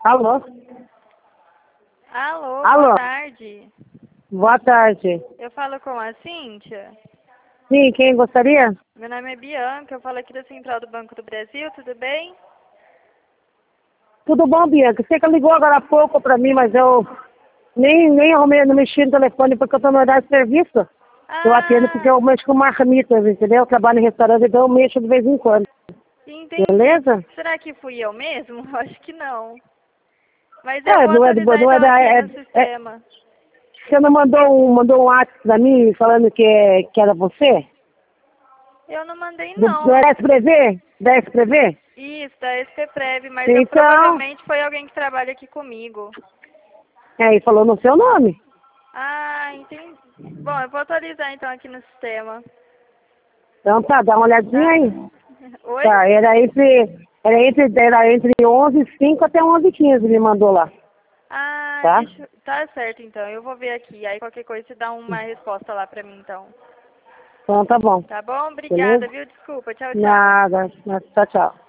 Alô? Alô, Alô? boa tarde. Boa tarde. Eu falo com a Cíntia. Sim, quem gostaria? Meu nome é Bianca, eu falo aqui da Central do Banco do Brasil, tudo bem? Tudo bom, Bianca? Você que ligou agora há pouco pra mim, mas eu nem arrumei, não mexi no telefone porque eu tô no horário de serviço. Eu atendo porque eu mexo com marmitas, entendeu? Eu trabalho em restaurante, então eu mexo de vez em quando. Entendi. Beleza? Será que fui eu mesmo? Acho que não. Mas eu vou Não é, atualizar não é então da... aqui no sistema. Você não mandou um WhatsApp pra mim falando que era você? Eu não mandei Do não. SPV? Da SPV? Isso, da SPPrev, mas eu Então, provavelmente foi alguém que trabalha aqui comigo. aí falou no seu nome. Ah, entendi. Bom, eu vou atualizar então aqui no sistema. Então tá, dá uma olhadinha Tá? aí. Oi? Tá, era entre 11h05 até 11h15 me mandou lá, Ah, tá? deixa... Tá certo então, eu vou ver aqui. Aí qualquer coisa você dá uma resposta lá pra mim então. Então tá bom, Tá bom? Obrigada, beleza? viu? Desculpa. Tchau, tchau. Nada, tchau, tchau.